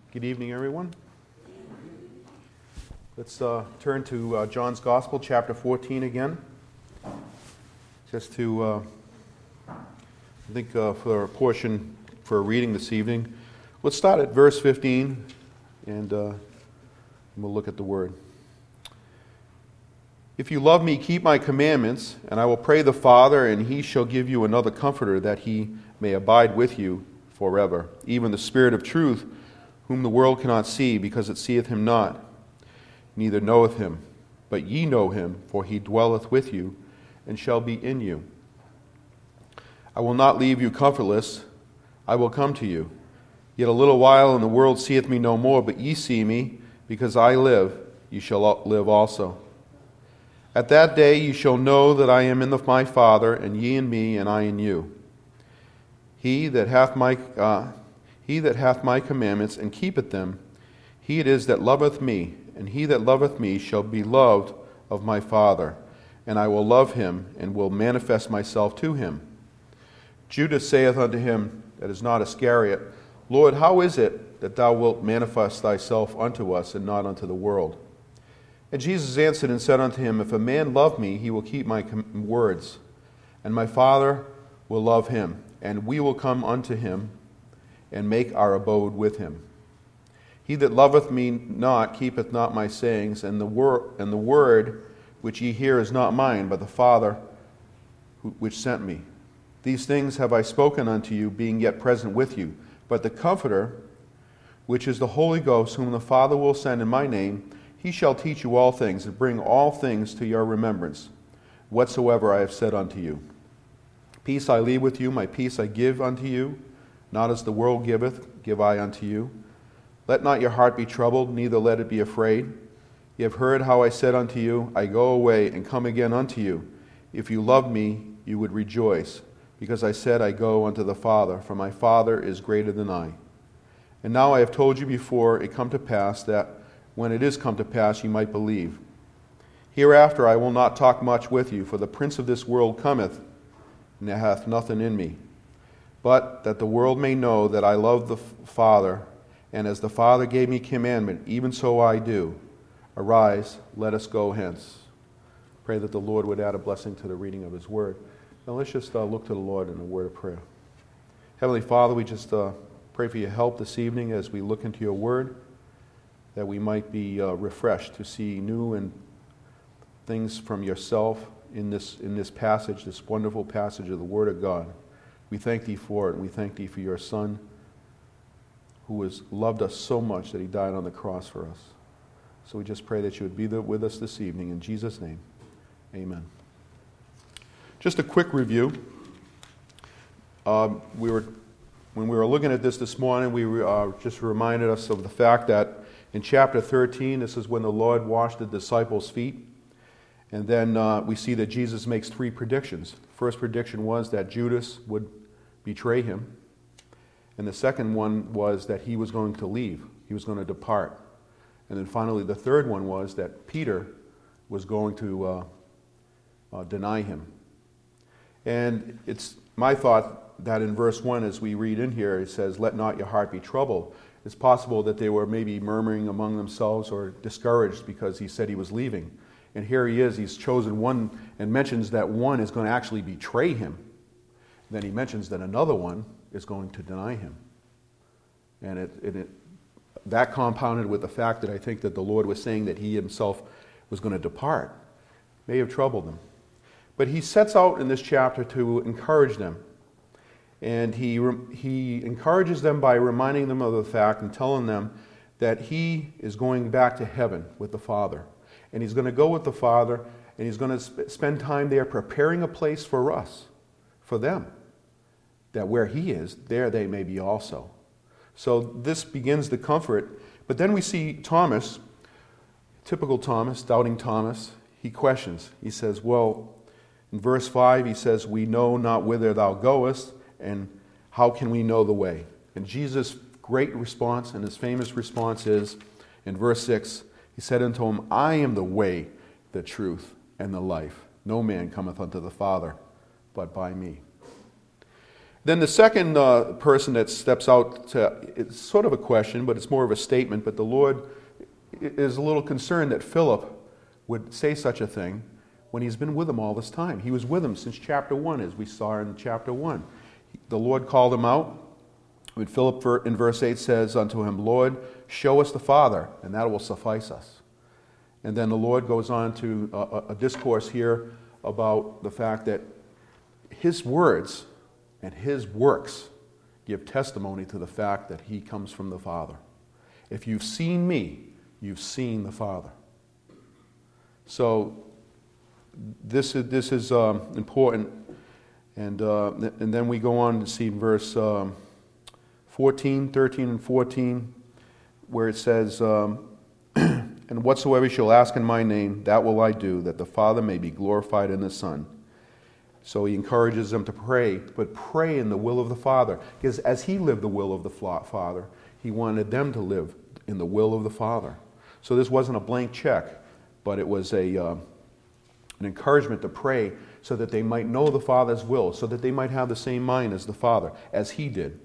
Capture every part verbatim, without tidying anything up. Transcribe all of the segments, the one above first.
Good evening, everyone. Let's uh, turn to uh, John's Gospel, chapter fourteen again. Just to, uh, I think, uh, for a portion for a reading this evening. Let's start at verse fifteen, and uh, we'll look at the Word. If you love me, keep my commandments, and I will pray the Father, and he shall give you another comforter, that he may abide with you forever, even the Spirit of truth, whom the world cannot see, because it seeth him not, neither knoweth him. But ye know him, for he dwelleth with you, and shall be in you. I will not leave you comfortless, I will come to you. Yet a little while, and the world seeth me no more, but ye see me, because I live, ye shall live also. At that day ye shall know that I am in the, my Father, and ye in me, and I in you. He that hath my uh, he that hath my commandments and keepeth them, he it is that loveth me, and he that loveth me shall be loved of my Father, and I will love him, and will manifest myself to him. Judas saith unto him, that is not Iscariot, Lord, how is it that thou wilt manifest thyself unto us, and not unto the world? And Jesus answered and said unto him, If a man love me, he will keep my words, and my Father will love him, and we will come unto him, and make our abode with him. He that loveth me not keepeth not my sayings, and the word and the word which ye hear is not mine, but the Father who, which sent me. These things have I spoken unto you, being yet present with you. But the Comforter, which is the Holy Ghost, whom the Father will send in my name, he shall teach you all things, and bring all things to your remembrance, whatsoever I have said unto you. Peace I leave with you, my peace I give unto you. Not as the world giveth, give I unto you. Let not your heart be troubled, neither let it be afraid. Ye have heard how I said unto you, I go away and come again unto you. If you loved me, you would rejoice, because I said, I go unto the Father, for my Father is greater than I. And now I have told you before it come to pass, that when it is come to pass, ye might believe. Hereafter I will not talk much with you, for the prince of this world cometh, and hath nothing in me. But that the world may know that I love the Father, and as the Father gave me commandment, even so I do. Arise, let us go hence. Pray that the Lord would add a blessing to the reading of his word. Now let's just uh, look to the Lord in a word of prayer. Heavenly Father, we just uh, pray for your help this evening as we look into your word, that we might be uh, refreshed to see new and things from yourself in this in this passage, this wonderful passage of the Word of God. We thank thee for it, and we thank thee for your Son, who has loved us so much that he died on the cross for us. So we just pray that you would be there with us this evening. In Jesus' name, amen. Just a quick review. Uh, we were, when we were looking at this this morning, we were, uh, just reminded us of the fact that in chapter thirteen, this is when the Lord washed the disciples' feet. And then uh, we see that Jesus makes three predictions. The first prediction was that Judas would betray him. And the second one was that he was going to leave. He was going to depart. And then finally, the third one was that Peter was going to uh, uh, deny him. And it's my thought that in verse one, as we read in here, it says, Let not your heart be troubled. It's possible that they were maybe murmuring among themselves or discouraged because he said he was leaving. And here he is, he's chosen one and mentions that one is going to actually betray him. Then he mentions that another one is going to deny him. And it, it, it, that compounded with the fact that I think that the Lord was saying that he himself was going to depart may have troubled them. But he sets out in this chapter to encourage them. And he, he encourages them by reminding them of the fact and telling them that he is going back to heaven with the Father. And he's going to go with the Father, and he's going to sp- spend time there preparing a place for us, for them, that where he is, there they may be also. So this begins the comfort. But then we see Thomas, typical Thomas, doubting Thomas. He questions. He says, well, in verse five, he says, We know not whither thou goest, and how can we know the way? And Jesus' great response, and his famous response is, in verse six, he said unto him, I am the way, the truth, and the life. No man cometh unto the Father but by me. Then the second uh, person that steps out, to, it's sort of a question, but it's more of a statement, but the Lord is a little concerned that Philip would say such a thing when he's been with him all this time. He was with him since chapter one, as we saw in chapter one. The Lord called him out. When Philip in verse eight says unto him, Lord, show us the Father, and that will suffice us. And then the Lord goes on to a, a discourse here about the fact that his words and his works give testimony to the fact that he comes from the Father. If you've seen me, you've seen the Father. So this is, this is um, important. And, uh, and then we go on to see in verse um, fourteen, thirteen, and fourteen, where it says, um, and whatsoever you shall ask in my name, that will I do, that the Father may be glorified in the Son. So he encourages them to pray, but pray in the will of the Father. Because as he lived the will of the Father, he wanted them to live in the will of the Father. So this wasn't a blank check, but it was a uh, an encouragement to pray so that they might know the Father's will, so that they might have the same mind as the Father, as he did.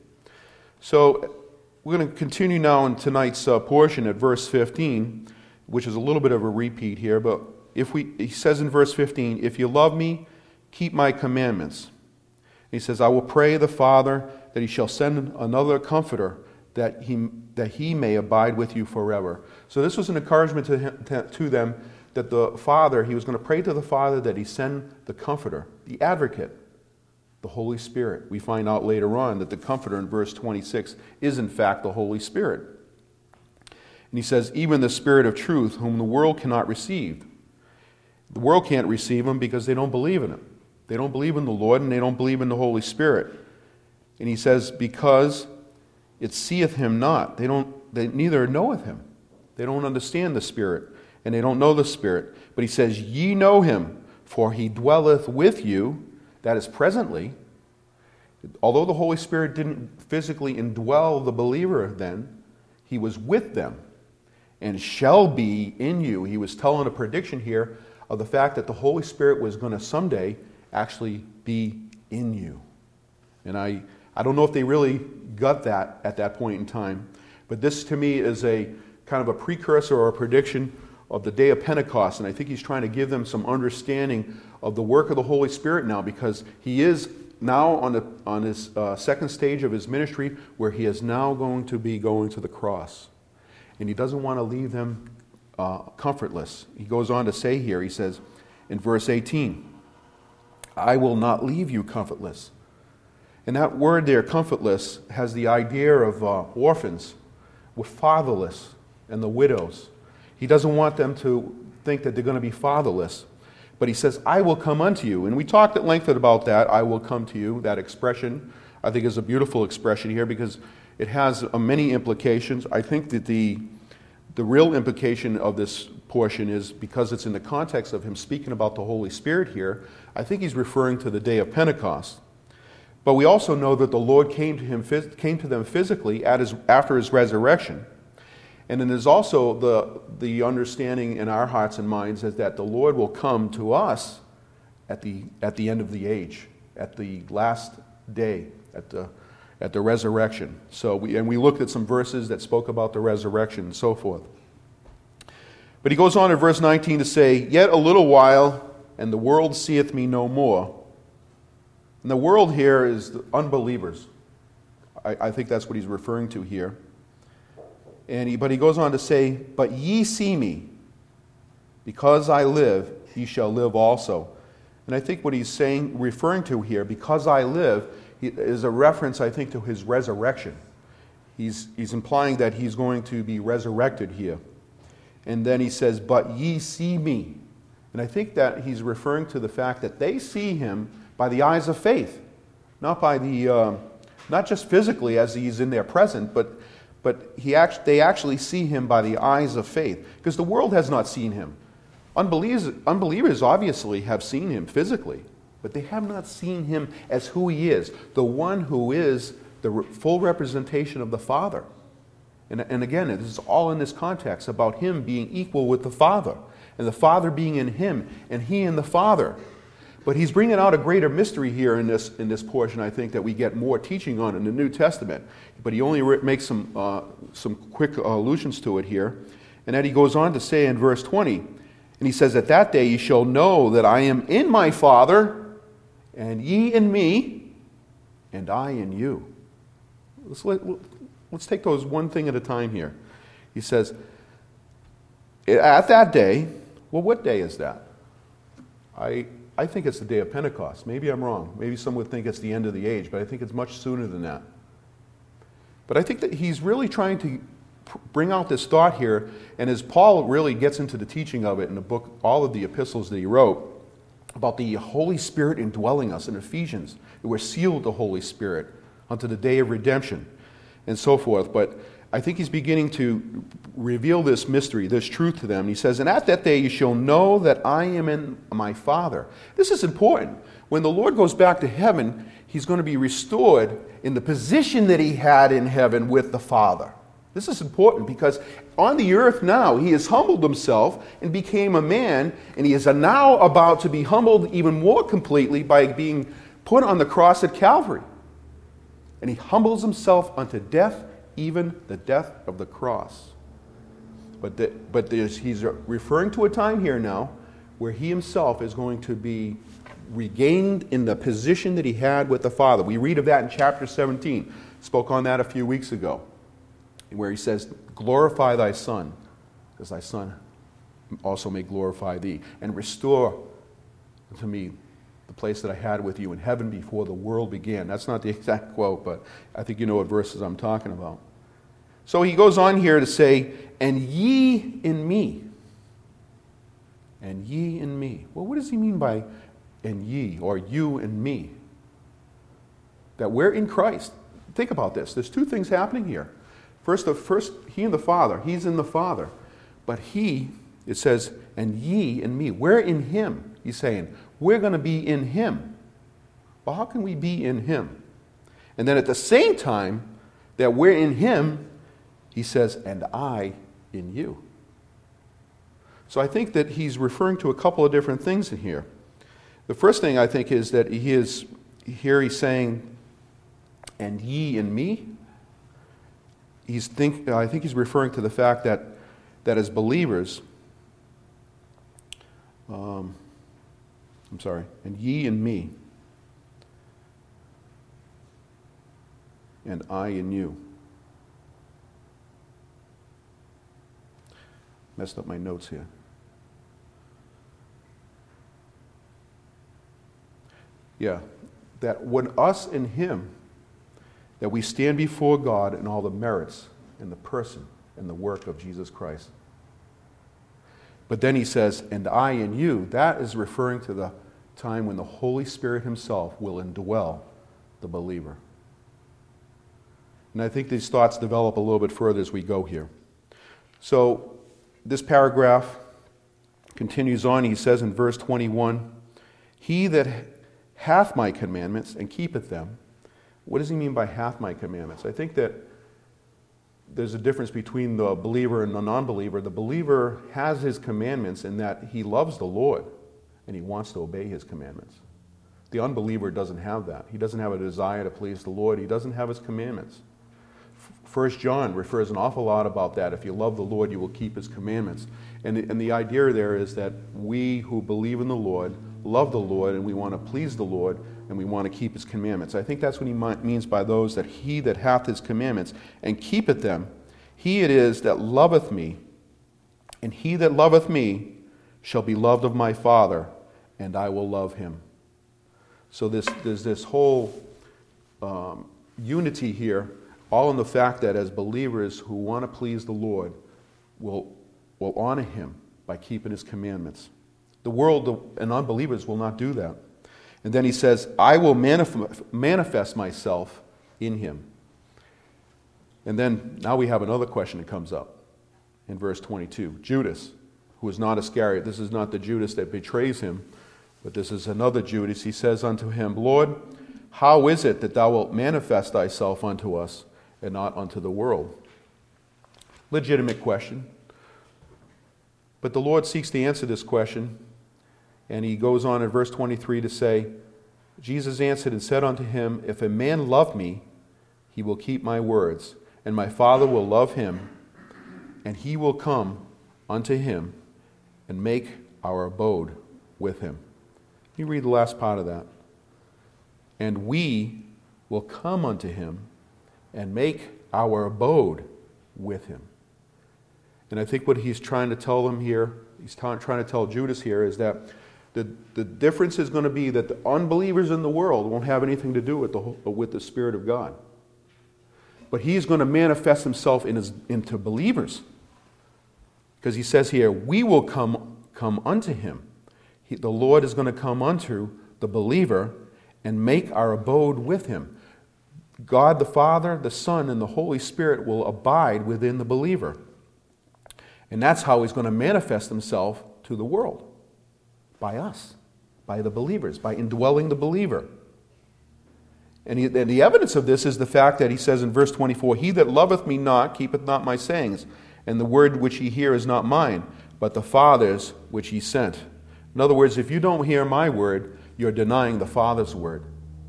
So we're going to continue now in tonight's uh, portion at verse fifteen, which is a little bit of a repeat here, but if we, he says in verse fifteen, if you love me, keep my commandments. He says, I will pray the Father that he shall send another comforter, that he that he may abide with you forever. So this was an encouragement to, him, to, to them that the Father, he was going to pray to the Father that he send the comforter, the advocate, the Holy Spirit. We find out later on that the comforter in verse twenty-six is in fact the Holy Spirit. And he says, even the Spirit of truth, whom the world cannot receive. The world can't receive him because they don't believe in him. They don't believe in the Lord, and they don't believe in the Holy Spirit. And he says, because it seeth him not. They don't, they neither knoweth him. They don't understand the Spirit, and they don't know the Spirit. But he says, ye know him, for he dwelleth with you, that is presently. Although the Holy Spirit didn't physically indwell the believer then, he was with them, and shall be in you. He was telling a prediction here of the fact that the Holy Spirit was going to someday actually be in you. And I, I don't know if they really got that at that point in time, but this to me is a kind of a precursor or a prediction of the day of Pentecost, and I think he's trying to give them some understanding of the work of the Holy Spirit now, because he is now on, the, on his uh, second stage of his ministry, where he is now going to be going to the cross. And he doesn't want to leave them uh, comfortless. He goes on to say here, he says in verse eighteen, I will not leave you comfortless. And that word there, comfortless, has the idea of uh, orphans, with fatherless, and the widows. He doesn't want them to think that they're going to be fatherless. But he says, I will come unto you. And we talked at length about that, I will come to you. That expression, I think, is a beautiful expression here, because it has uh, many implications. I think that the, the real implication of this portion is, because it's in the context of him speaking about the Holy Spirit here, I think he's referring to the day of Pentecost. But we also know that the Lord came to him, came to them physically at his, after his resurrection. And then there's also the, the understanding in our hearts and minds is that the Lord will come to us at the, at the end of the age, at the last day, at the, at the resurrection. So we, and we looked at some verses that spoke about the resurrection and so forth. But he goes on in verse nineteen to say, yet a little while, and the world seeth me no more. And the world here is the unbelievers. I, I think that's what he's referring to here. And he, but he goes on to say, but ye see me, because I live, ye shall live also. And I think what he's saying, referring to here, because I live, he, is a reference, I think, to his resurrection. He's, he's implying that he's going to be resurrected here. And then he says, but ye see me. And I think that he's referring to the fact that they see him by the eyes of faith, not by the, uh, not just physically as he's in their present, but But he act, they actually see him by the eyes of faith, because the world has not seen him. Unbelievers, unbelievers obviously have seen him physically, but they have not seen him as who he is, the one who is the re- full representation of the Father. And, and again, it is all in this context about him being equal with the Father, and the Father being in him, and he in the Father. But he's bringing out a greater mystery here in this in this portion, I think, that we get more teaching on in the New Testament. But he only re- makes some uh, some quick allusions to it here. And then he goes on to say in verse twenty, and he says, "At that day ye shall know that I am in my Father, and ye in me, and I in you." Let's, let, let's take those one thing at a time here. He says, at that day, well, what day is that? I... I think it's the day of Pentecost. Maybe I'm wrong. Maybe some would think it's the end of the age, but I think it's much sooner than that. But I think that he's really trying to bring out this thought here, and as Paul really gets into the teaching of it in the book, all of the epistles that he wrote, about the Holy Spirit indwelling us in Ephesians, that we're sealed with the Holy Spirit unto the day of redemption, and so forth. But I think he's beginning to reveal this mystery, this truth to them. He says, "And at that day you shall know that I am in my Father." This is important. When the Lord goes back to heaven, he's going to be restored in the position that he had in heaven with the Father. This is important because on the earth now, he has humbled himself and became a man, and he is now about to be humbled even more completely by being put on the cross at Calvary. And he humbles himself unto death, even the death of the cross. But, the, but he's referring to a time here now where he himself is going to be regained in the position that he had with the Father. We read of that in chapter seventeen. Spoke on that a few weeks ago, where he says, "Glorify thy Son, as thy Son also may glorify thee, and restore to me the place that I had with you in heaven before the world began." That's not the exact quote, but I think you know what verses I'm talking about. So he goes on here to say, "And ye in me." And ye in me. Well, what does he mean by "and ye," or "you and me"? That we're in Christ. Think about this. There's two things happening here. First, the first, he and the Father. He's in the Father. But he, it says, "and ye in me." We're in him. He's saying, we're going to be in him. Well, how can we be in him? And then at the same time that we're in him, he says, "and I in you." So I think that he's referring to a couple of different things in here. The first thing I think is that he is, here he's saying, "and ye in me." He's think, I think he's referring to the fact that, that as believers, um, I'm sorry, "and ye in me, and I in you." Messed up my notes here. Yeah, that when us and him, that we stand before God in all the merits and the person and the work of Jesus Christ. But then he says, "and I in you," that is referring to the time when the Holy Spirit himself will indwell the believer. And I think these thoughts develop a little bit further as we go here. So this paragraph continues on. He says in verse twenty-one, "He that hath my commandments and keepeth them." What does he mean by "hath my commandments"? I think that there's a difference between the believer and the non-believer. The believer has his commandments in that he loves the Lord and he wants to obey his commandments. The unbeliever doesn't have that. He doesn't have a desire to please the Lord. He doesn't have his commandments. First John refers an awful lot about that. If you love the Lord, you will keep his commandments. And the, and the idea there is that we who believe in the Lord love the Lord, and we want to please the Lord, and we want to keep his commandments. I think that's what he means by those, that he that hath his commandments and keepeth them, he it is that loveth me, and he that loveth me shall be loved of my Father, and I will love him. So this, there's this whole um, unity here, all in the fact that as believers who want to please the Lord will, will honor him by keeping his commandments. The world and unbelievers will not do that. And then he says, "I will manif- manifest myself in him." And then now we have another question that comes up in verse twenty-two. Judas, who is not Iscariot, this is not the Judas that betrays him, but this is another Judas. He says unto him, "Lord, how is it that thou wilt manifest thyself unto us and not unto the world?" Legitimate question. But the Lord seeks to answer this question And he goes on in verse twenty-three to say, Jesus answered and said unto him, If a man love me, he will keep my words, and my Father will love him, and he will come unto him and make our abode with him. You read the last part of that. And we will come unto him and make our abode with him. And I think what he's trying to tell them here, he's ta- trying to tell Judas here, is that the, the difference is going to be that the unbelievers in the world won't have anything to do with the, with the Spirit of God. But he's going to manifest himself in his, into believers. Because he says here, we will come, come unto him. He, the Lord is going to come unto the believer and make our abode with him. God the Father, the Son, and the Holy Spirit will abide within the believer. And that's how he's going to manifest himself to the world. By us, by the believers, by indwelling the believer. And, he, and the evidence of this is the fact that he says in verse twenty-four, He that loveth me not, keepeth not my sayings, and the word which ye hear is not mine, but the Father's which he sent. In other words, if you don't hear my word, you're denying the Father's word.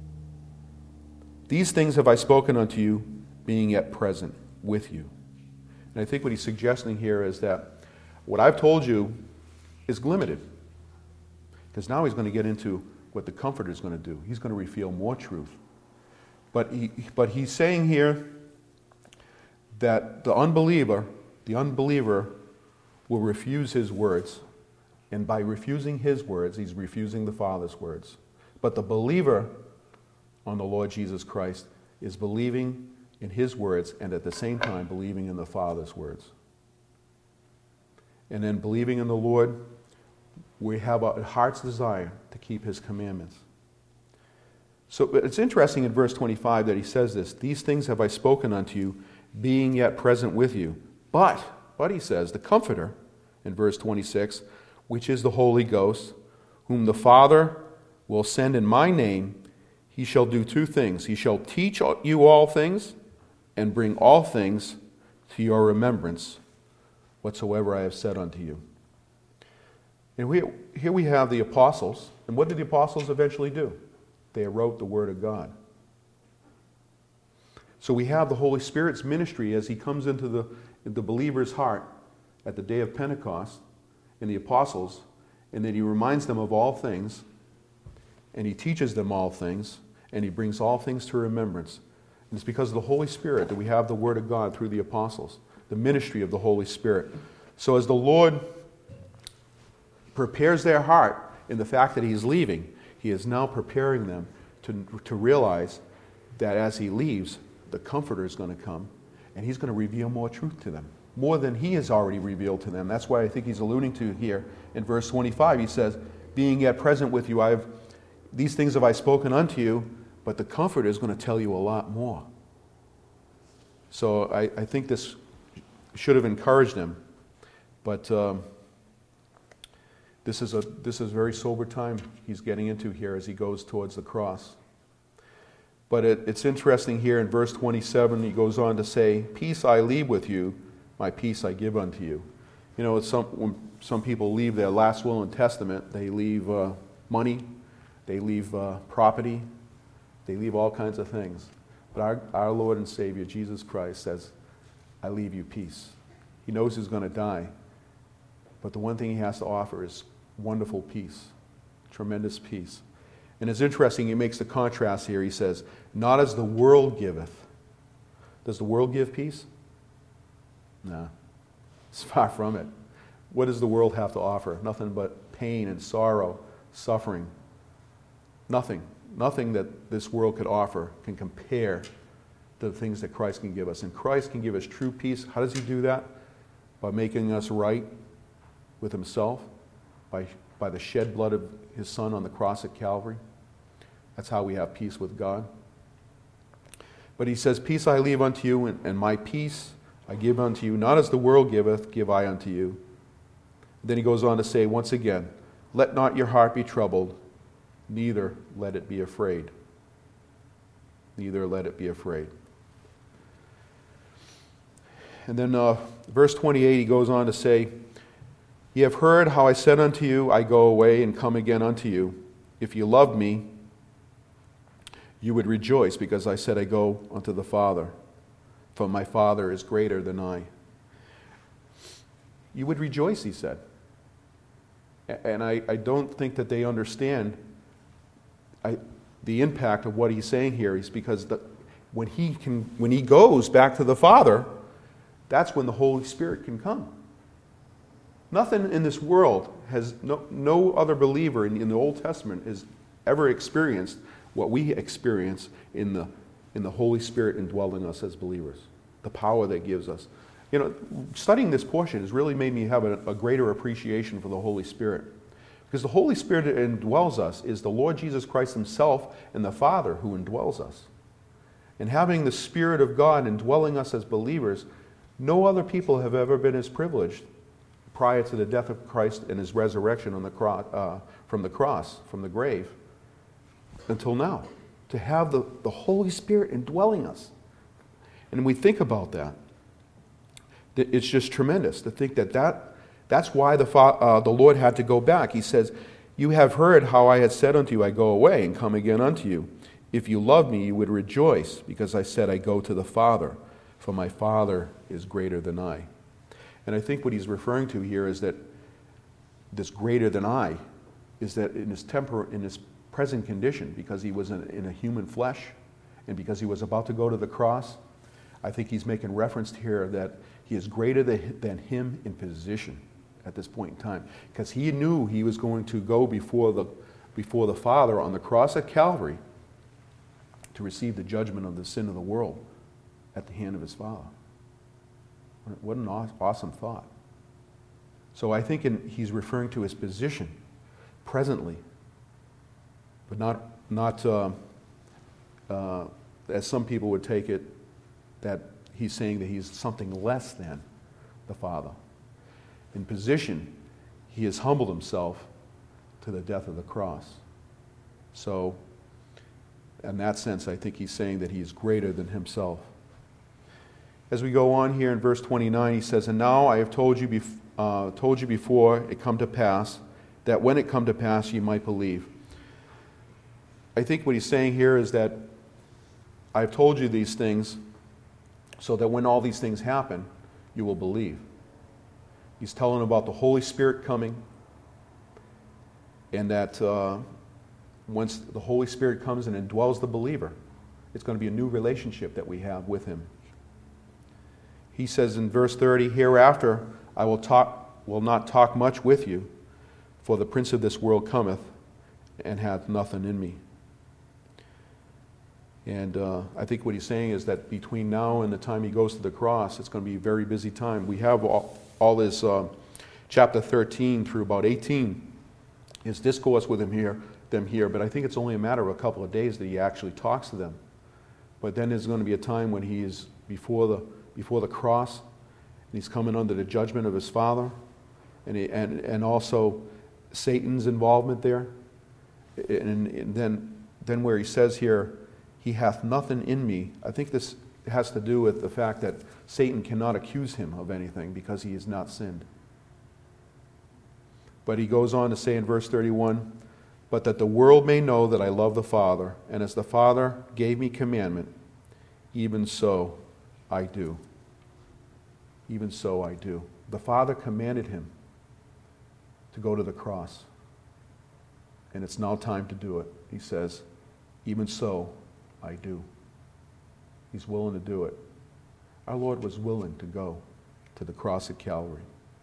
These things have I spoken unto you, being yet present with you. And I think what he's suggesting here is that what I've told you is limited. Because now he's going to get into what the Comforter is going to do. He's going to reveal more truth. But he, but he's saying here that the unbeliever, the unbeliever will refuse his words. And by refusing his words, he's refusing the Father's words. But the believer on the Lord Jesus Christ is believing in his words and at the same time believing in the Father's words. And then believing in the Lord, we have a heart's desire to keep his commandments. So it's interesting in verse twenty-five that he says this, These things have I spoken unto you, being yet present with you. But, but he says, the Comforter, in verse twenty-six, which is the Holy Ghost, whom the Father will send in my name, he shall do two things. He shall teach you all things, and bring all things to your remembrance, whatsoever I have said unto you. And we, here we have the apostles. And what did the apostles eventually do? They wrote the Word of God. So we have the Holy Spirit's ministry as he comes into the, the believer's heart at the day of Pentecost in the apostles, and then he reminds them of all things, and he teaches them all things, and he brings all things to remembrance. And it's because of the Holy Spirit that we have the Word of God through the apostles, the ministry of the Holy Spirit. So as the Lord prepares their heart in the fact that he's leaving, he is now preparing them to, to realize that as he leaves, the Comforter is going to come, and he's going to reveal more truth to them, more than he has already revealed to them. That's why I think he's alluding to here in verse twenty-five. He says, Being yet present with you, I have these things have I spoken unto you, but the Comforter is going to tell you a lot more. So I, I think this should have encouraged him, but um, This is a this is a very sober time he's getting into here as he goes towards the cross. But it, it's interesting here in verse twenty-seven, he goes on to say, Peace I leave with you, my peace I give unto you. You know, it's some, when some people leave their last will and testament, they leave uh, money, they leave uh, property, they leave all kinds of things. But our, our Lord and Savior, Jesus Christ, says, I leave you peace. He knows he's going to die. But the one thing he has to offer is wonderful peace, tremendous peace. And it's interesting, he makes the contrast here. He says, not as the world giveth. Does the world give peace? No, it's far from it. What does the world have to offer? Nothing but pain and sorrow, suffering. Nothing. Nothing that this world could offer can compare to the things that Christ can give us. And Christ can give us true peace. How does he do that? By making us right with himself, by, by the shed blood of his Son on the cross at Calvary. That's how we have peace with God. But he says, Peace I leave unto you, and, and my peace I give unto you, not as the world giveth, give I unto you. Then he goes on to say once again, Let not your heart be troubled, neither let it be afraid. Neither let it be afraid. And then uh, verse twenty-eight, he goes on to say, Ye have heard how I said unto you, I go away and come again unto you. If you loved me, you would rejoice, because I said, I go unto the Father, for my Father is greater than I. You would rejoice, he said. And I, I don't think that they understand I, the impact of what he's saying here is because the, when he can, when he goes back to the Father, that's when the Holy Spirit can come. Nothing in this world has, no, no other believer in, in the Old Testament has ever experienced what we experience in the, in the Holy Spirit indwelling us as believers. The power that gives us. You know, studying this portion has really made me have a, a greater appreciation for the Holy Spirit. Because the Holy Spirit that indwells us is the Lord Jesus Christ himself and the Father who indwells us. And having the Spirit of God indwelling us as believers, no other people have ever been as privileged prior to the death of Christ and his resurrection on the cross, uh, from the cross, from the grave, until now. To have the, the Holy Spirit indwelling us. And we think about that. It's just tremendous to think that, that that's why the, uh, the Lord had to go back. He says, you have heard how I had said unto you, I go away and come again unto you. If you love me, you would rejoice, because I said, I go to the Father, for my Father is greater than I. And I think what he's referring to here is that this greater than I is that in his temper, in his present condition, because he was in, in a human flesh, and because he was about to go to the cross, I think he's making reference here that he is greater than him in position at this point in time, because he knew he was going to go before the, before the Father on the cross at Calvary to receive the judgment of the sin of the world at the hand of his Father. What an awesome thought. So I think in, he's referring to his position presently, but not, not uh, uh, as some people would take it, that he's saying that he's something less than the Father. In position, he has humbled himself to the death of the cross. So, in that sense, I think he's saying that he is greater than himself. As we go on here in verse twenty-nine, he says, and now I have told you, bef- uh, told you before it come to pass, that when it come to pass you might believe. I think what he's saying here is that I've told you these things so that when all these things happen, you will believe. He's telling about the Holy Spirit coming, and that uh, once the Holy Spirit comes and indwells the believer, it's going to be a new relationship that we have with him. He says in verse thirty, hereafter I will talk, will not talk much with you, for the prince of this world cometh, and hath nothing in me. And uh, I think what he's saying is that between now and the time he goes to the cross, it's going to be a very busy time. We have all, all this uh, chapter thirteen through about eighteen, his discourse with him here, them here, but I think it's only a matter of a couple of days that he actually talks to them. But then there's going to be a time when he is before the before the cross, and he's coming under the judgment of his Father, and he, and and also Satan's involvement there, and, and then then where he says here, he hath nothing in me. I think this has to do with the fact that Satan cannot accuse him of anything because he has not sinned. But he goes on to say in verse thirty-one, but that the world may know that I love the Father, and as the Father gave me commandment, even so I do. Even so I do. The Father commanded him to go to the cross. And it's now time to do it. He says, even so I do. He's willing to do it. Our Lord was willing to go to the cross at Calvary.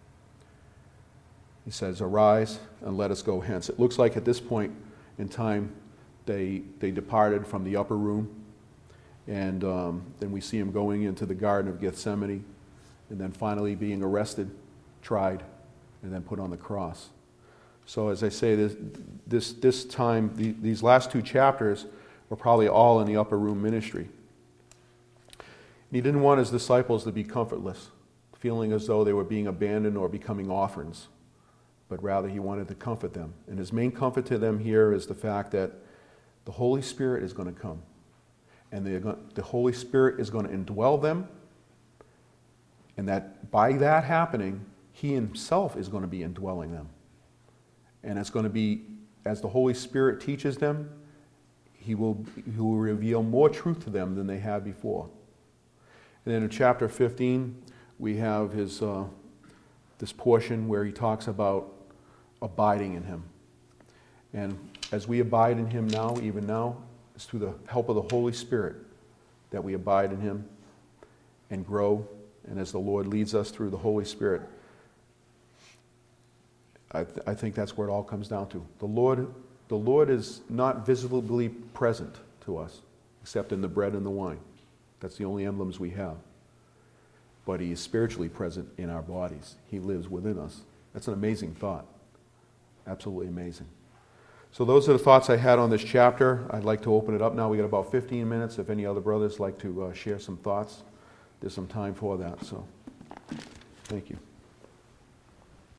He says, arise and let us go hence. It looks like at this point in time they, they departed from the upper room. And um, then we see him going into the Garden of Gethsemane, and then finally being arrested, tried, and then put on the cross. So as I say, this this, this time, the, these last two chapters were probably all in the upper room ministry. And he didn't want his disciples to be comfortless, feeling as though they were being abandoned or becoming orphans, but rather he wanted to comfort them. And his main comfort to them here is the fact that the Holy Spirit is going to come. And going, the Holy Spirit is going to indwell them, and that by that happening, He himself is going to be indwelling them. And it's going to be, as the Holy Spirit teaches them, he will, he will reveal more truth to them than they had before. And then in chapter fifteen, we have his uh, this portion where he talks about abiding in him. And as we abide in him now, even now, it's through the help of the Holy Spirit that we abide in him and grow. And as the Lord leads us through the Holy Spirit, I, th- I think that's where it all comes down to. The Lord, the Lord is not visibly present to us, except in the bread and the wine. That's the only emblems we have. But he is spiritually present in our bodies. He lives within us. That's an amazing thought. Absolutely amazing. So those are the thoughts I had on this chapter. I'd like to open it up now. We got about fifteen minutes. If any other brothers like to uh, share some thoughts, there's some time for that. So, thank you.